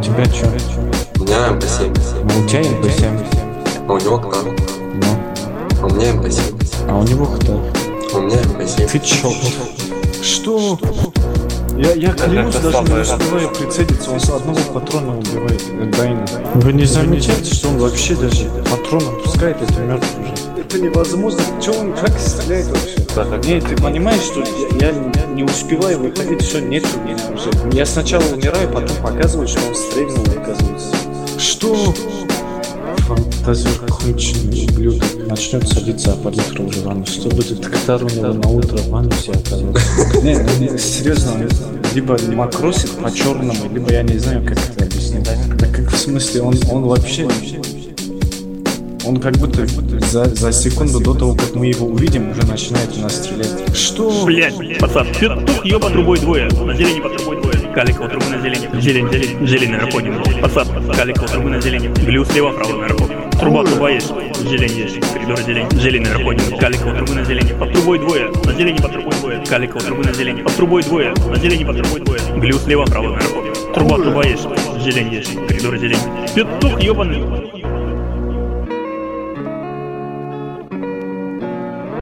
тебя что? У меня МП7. А у тебя МП7? А у него кто? Ну. А у меня МП7. А у него кто? А у меня МП7. Ты чё? Что? Я клянусь, даже не успеваю прицелиться, он с одного патрона убивает Дайна. Вы не замечаете, что он вообще даже патрон отпускает, это мертв уже? Это невозможно. Чё он как стреляет вообще? Не, ты понимаешь, что я не успеваю выходить, все, нету меня уже. Я сначала умираю, потом показываю, что он стрельнул, оказывается. Что? Фантазер конченый ублюдок начнет садиться, а палитра уже в анус. Что будет, когда у него на утро в анусе оказывается? Не, серьезно, либо макросит по-черному, либо я не знаю, как это объяснить. Да как в смысле, он вообще... Он как будто за секунду до того, как мы его увидим, уже начинает в нас стрелять. Что? Блять, пацан, петух ёба трубой двое. На зелени по трубой двое. Каликова трубы на зелени. Зелень на раконе. Пацан, Каликова трубы на зелени. Глю слева, право на раконе. Труба есть. Зелень есть. Коридор зелень. Зелень на раконе. Каликова трубы на зелени. Под трубой двое. На зелени по трубой двое. Каликова трубы на зелени. Под трубой двое. На зелени по трубой двое. Глю слева, право на раконе. Труба есть. Зелень есть. Коридор зелень. Петух ёбаный.